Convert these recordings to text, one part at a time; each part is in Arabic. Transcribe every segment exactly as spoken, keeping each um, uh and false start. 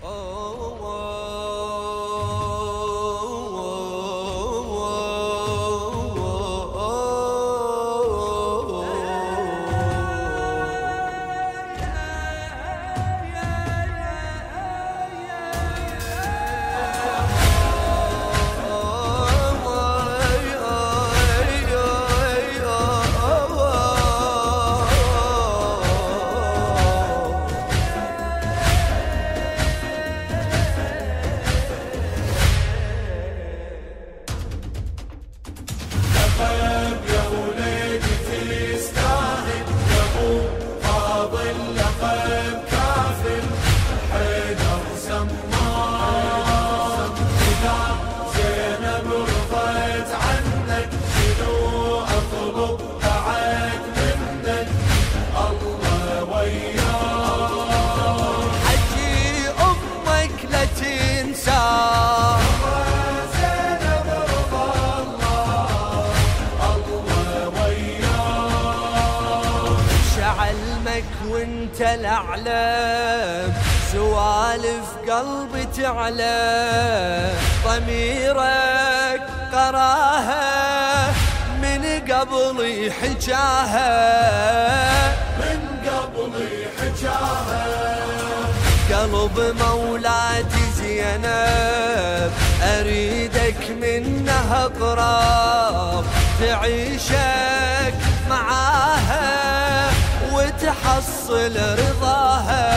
وانت الاعلام سوالف قلبي تعلى ضميرك قراها من قبل حجاها من قبل حجاها قلب مولاتي زينب اريدك منها قراب تعيشك معاها وتحصل رضاها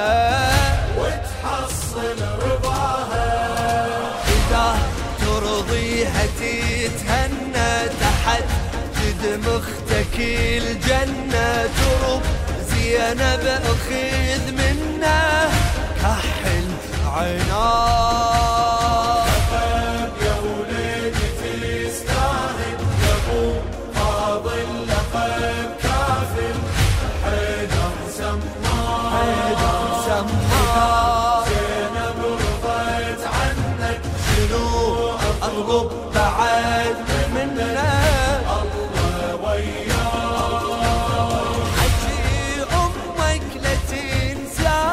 وتحصل رضاها إذا ترضيها تتهنى تحت جد مختك الجنة ترب زينب أخذ منه كحل عناه يا وليدي تستاهل يا ابو فاضل لقب كافل حيدر سماه حيدر سماه زينب رضيت عنك شنو أطلب بعد منه الله وياك حجي أمك لا تنسى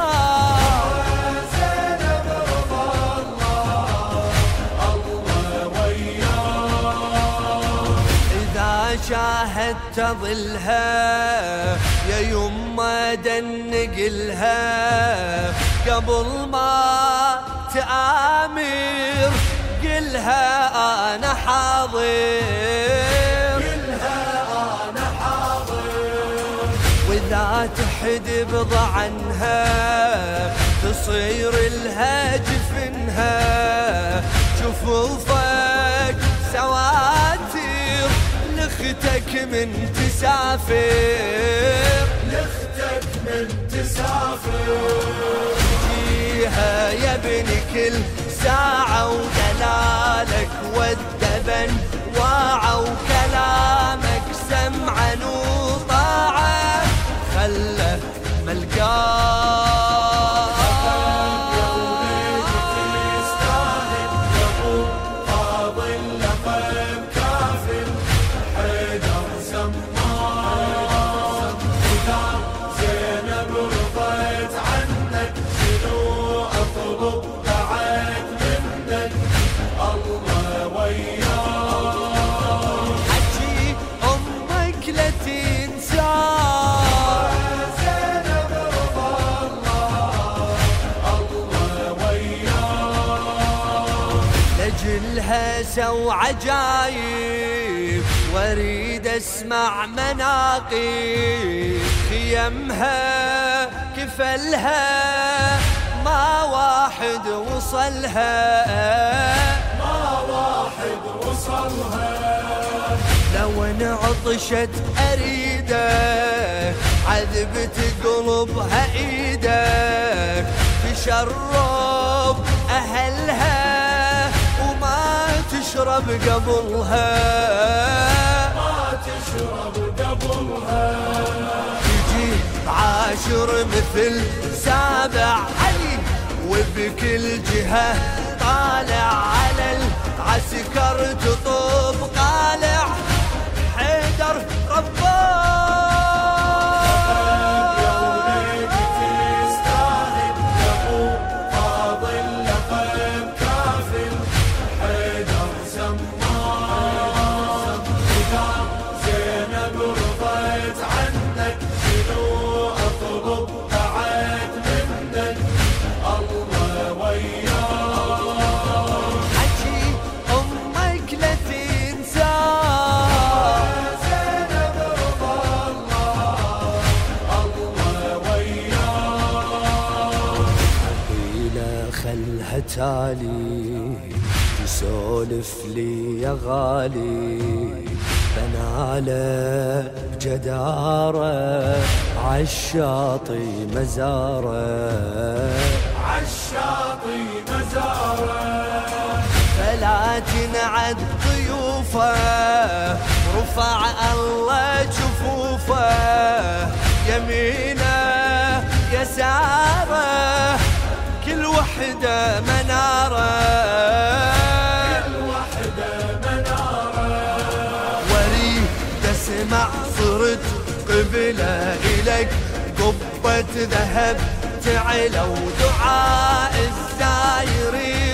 زينب رضى الله الله وياك إذا شاهدت ظلها يا يما دنقلها قبل ما تآمر قلها أنا حاضر قلها أنا حاضر وإذا تحدب عنها تصير لها جفنها جفوفك سواتر لختك من تسافر لختك من تسافر جيها يا ابني كل ساعة ودلالك والدبن واعوا كلامك سمعا وطاعة خله ملقاه يا وليدي تستاهل يا ابو فاضل لقب كافل حيدر سماه إذا زينب رضيت عنك شنو أطلب بعد منك الله وياك حجي أمك لا تنسى زينب رضى الله الله وياك لجلها سو عجايب واريد اسمع مناقب خيمها كفلها ما واحد وصلها ما واحد وصلها لو انعطشت اريدك عذبت قلبها ايدك تشرب اهلها وما تشرب قبلها ما تشرب قبلها تجي عاشر مثل سابع علي وبكل جهة طالع على العسكر تطوب قالع حيدر رباه يا وليدي تستاهل يا ابو تالي تسولف لي يا غالي بناله بجدارة عالشاطي مزاره عالشاطي مزاره فلا تنعد ضيوفه رفع الله جفوفه يمينه يساره كل وحده مناره كل وحده مناره وريد اسمع صرت قبله الك قبة ذهب تعلى ودعاء الزايرين